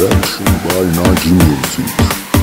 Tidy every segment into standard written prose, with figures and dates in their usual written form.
Production by Naci Music.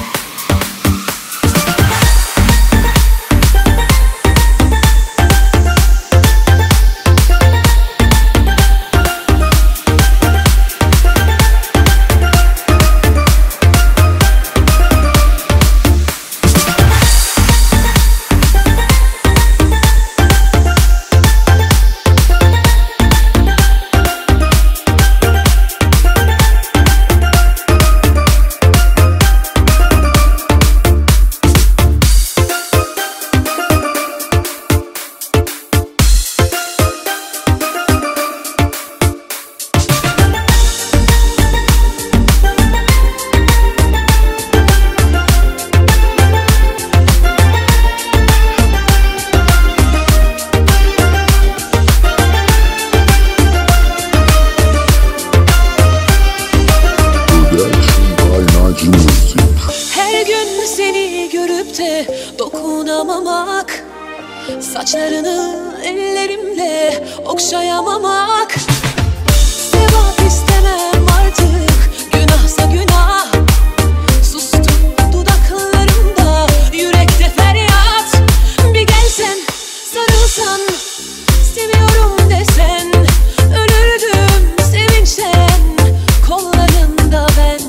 Her gün seni görüp de dokunamamak, saçlarını ellerimle okşayamamak. Sevap istemem artık, günahsa günah. Sustum dudaklarımda, yürekte feryat. Bir gelsen, sarılsan, seviyorum desen, ölürdüm sevinçten, kollarında ben.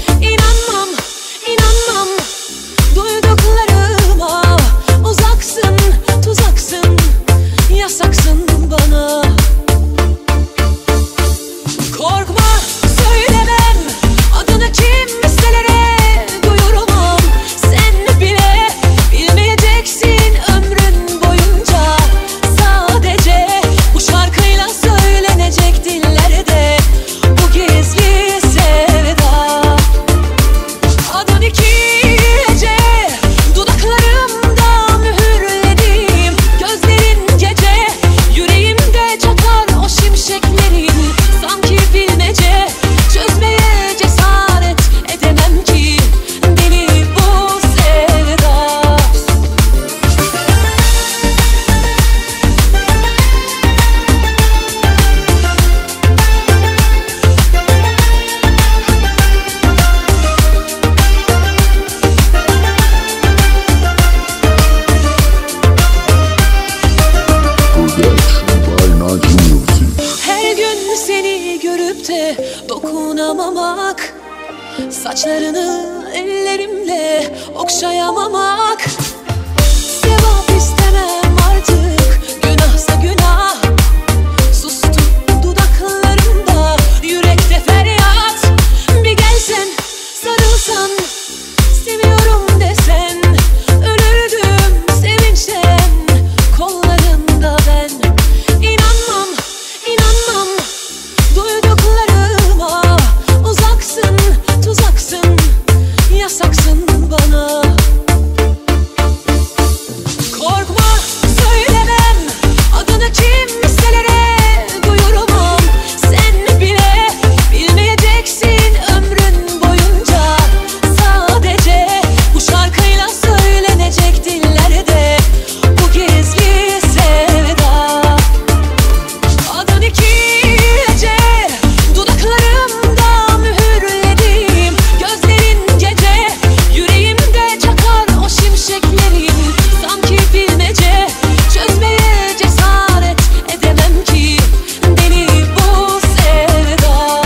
İnanmam duyduklarıma. Uzaksın, tuzaksın, yasaksın bana. Korkma, söylemem adını kimselere duyurmam. Sen bile bilmeyeceksin ömrün boyunca. Sadece bu şarkıyla söylenecek dillerde bu gizli sevda. Adın iki gece dudaklarımda mühürledim. Gözlerin gece yüreğimde çakar o şimşeklerin. Sanki bilmece çözmeye cesaret edemem ki deli bu sevda. Production by Naci Music. Her gün seni görüp de dokunamamak, saçlarını ellerimle okşayamamak. Sevap istemem artık, günahsa günah. Sustum dudaklarımda, yürekte feryat. Bir gelsen, sarılsan, seviyorum desen, ölürdüm sevinçten, kollarında ben. İnanmam duyduklarıma. Uzaksın, tuzaksın, yasaksın bana. Korkma, söylemem adını kimselere duyurmam. Sen bile bilmeyeceksin ömrün boyunca. Sadece bu şarkıyla söylenecek dillerde bu gizli sevda. Adın iki gece dudaklarımda mühürledim. Gözlerin gece yüreğimde çakar o şimşeklerin. Sanki bilmece çözmeye cesaret edemem ki deli bu sevda.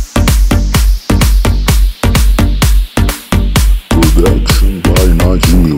Production by Naci Music.